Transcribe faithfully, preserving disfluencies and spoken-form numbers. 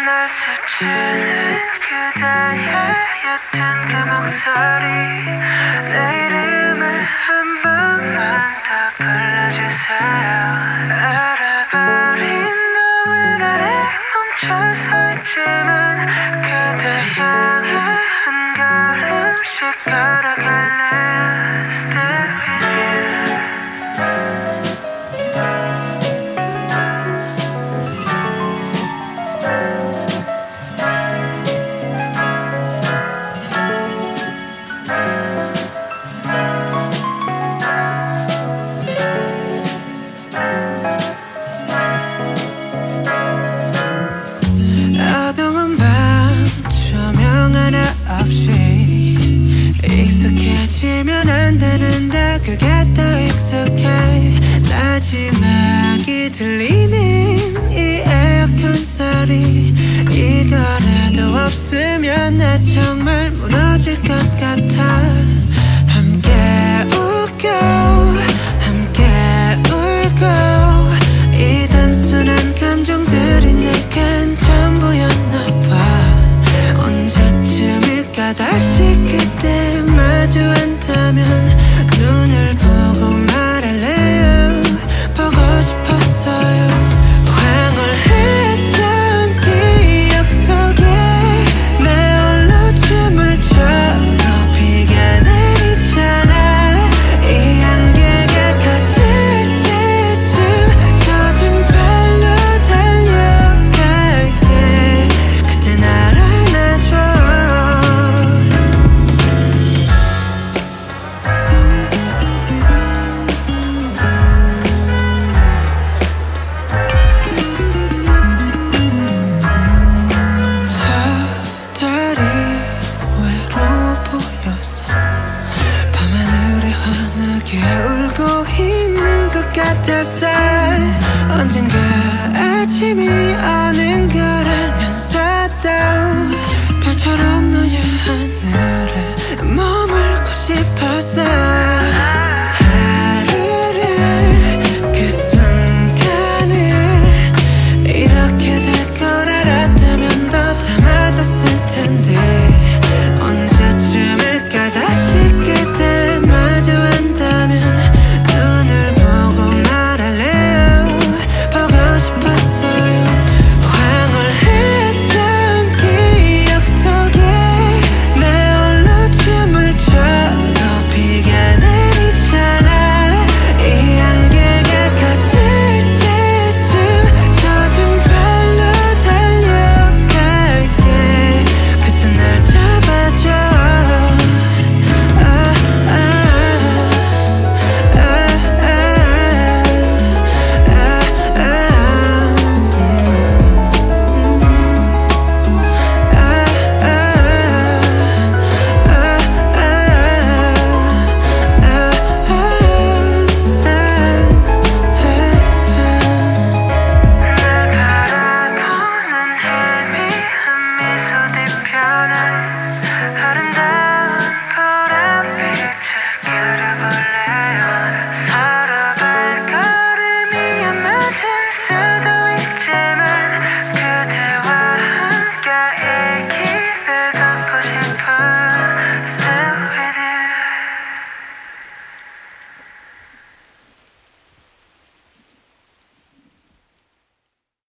날 스치는 그대의 옅은 그 목소리 내 이름을 한 번만 더 불러주세요. 알아버린 너의 나를 멈춰 서 있지만 그대 향해 한 걸음씩 걸어갈래요. Stay with you. 어두운 밤 조명 하나 없이 익숙해지면 안 되는데 그게 더 익숙해. 마지막이 들리는 이 에어컨 소리 이거라도 없으면 나 정말 무너질 것 같아. 함께 웃고 함께 울고 이 단순한 감정들이 내겐 전부였나 봐. 언제쯤일까 다시 그때 마주한다면 눈을 보고 말할래요. 보고 싶었어요. 황홀했던 기억 속에 나 홀로 춤을 춰도 비가 내리잖아. 이 안개가 걷힐 때쯤 젖은 발로 달려갈게. 그때 날 안아줘. 저 달이 외로워 보여서 밤하늘에 환하게 울고 있는 것 같았어. 언젠가 아침이 오는 걸